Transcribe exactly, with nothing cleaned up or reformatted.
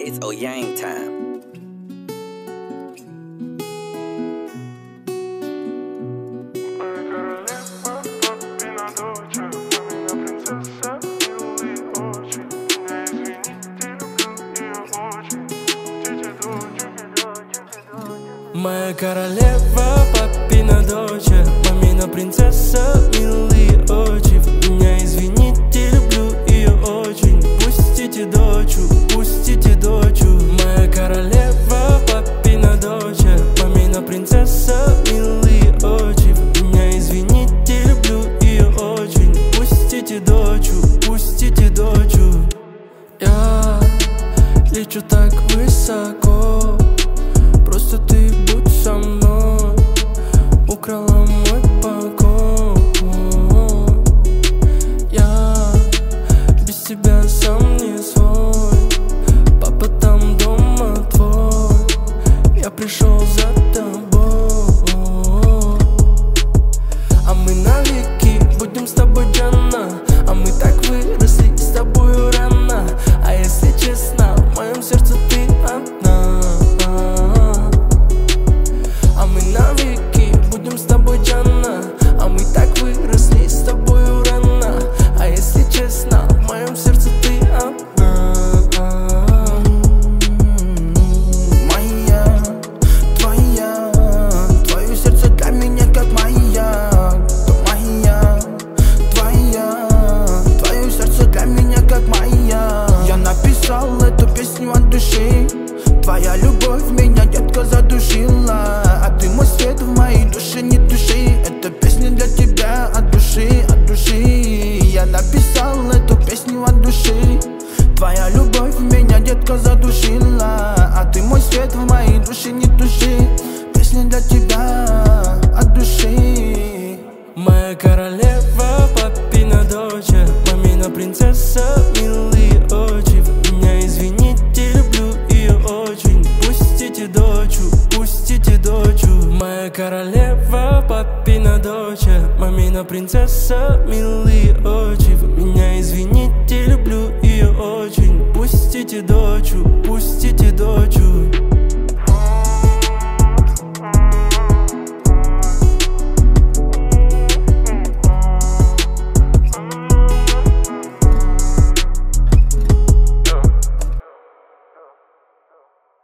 It's Oyang time. Моя королева, папина дочь, мамина принцесса, милые очи. Вы меня извините, люблю ее очень. Пустите дочу, пустите дочу. Моя королева, папина дочь, мамина принцесса, милые очи. Вы меня извините, люблю ее очень. Пустите дочу, пустите дочу. Я лечу так высоко, просто ты будь со мной. Украла мой покой. Я без тебя сам не свой. Папа там дома твой. Я пришел за тобой. А мы навеки будем с тобой, Джанна. А мы так выросли с тобою рано. А если честно, в моем сердце ты одна. А мы навеки будем с тобой, Джанна. А мы так выросли с тобою рано. А если честно, в моем сердце ты одна. Моя, твоя, твое сердце для меня как моя. Моя, твоя, твое сердце для меня как моя. Я написал эту песню от души. Твоя любовь меня, детка, задушила. А ты мой свет в моей душе, не туши. Эта песня для тебя от души, от души. Я написал эту песню от души. Твоя любовь меня, детка, задушила. А ты мой свет в моей душе, не туши. Песня для тебя от души. Моя королева, папина дочь, мамина принцесса, милые очи. Вы меня извините, люблю ее очень. Пустите дочу, пустите дочу. Моя королева, папина дочь, мамина принцесса, милые очи. Вы меня извините, люблю ее очень. Пустите дочу, пустите дочу.